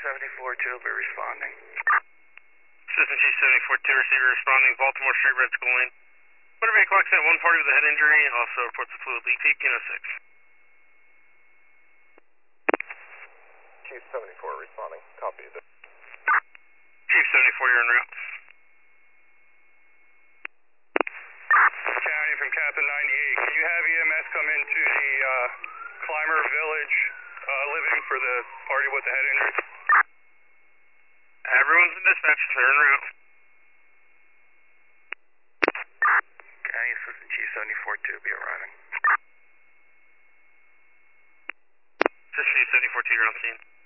74-2 will be responding. Assistant Chief 74-2 receiver responding, Baltimore Street, Red Skull Lane. Motor vehicle accident, one party with a head injury, also reports a fluid leak, 1806. Chief 74 responding, copy. Chief 74, you're en route. County from Captain 98, can you have EMS come into the Clymer Village living for the party with the head injury? Everyone's in dispatch, they're en route. County Assistant Chief 74-2 will be arriving. Assistant Chief 74-2, you're on scene.